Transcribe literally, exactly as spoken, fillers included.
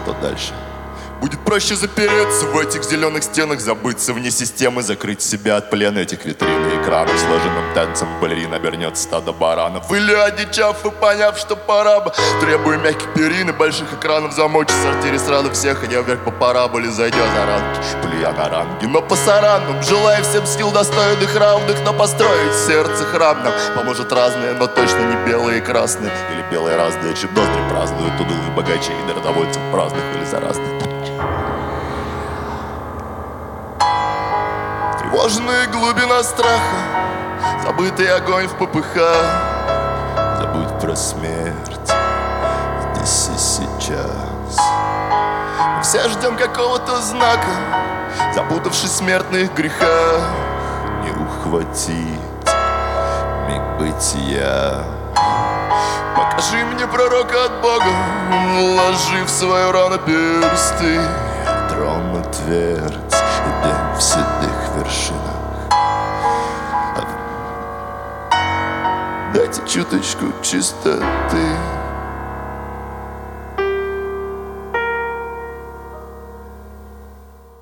что дальше? Будет проще запереться в этих зеленых стенах, забыться вне системы, закрыть себя от плена этих витрин и экранов. Сложенным танцем балерин обернет стадо баранов. Или одичав и поняв, что пора бы, требуя мягких перин и больших экранов, замочь в сортире сразу всех, идя вверх по параболе, зайдя за ранки, плюя на ранги. Но по саранам, желая всем сил достойных равных, но построить сердце храм нам поможет разное, но точно не белые и красные. Или белые разные, чем ноздри празднуют удулые богачи и народовольцев праздных или заразных. Тревожная глубина страха, забытый огонь в попыхах. Забудь про смерть здесь и сейчас. Мы все ждем какого-то знака, запутавшись в смертных грехах. Не ухватить миг бытия. Покажи мне пророка от Бога, вложи в свою рану персты. Трону твердь и дым в седых вершинах. Дайте чуточку чистоты.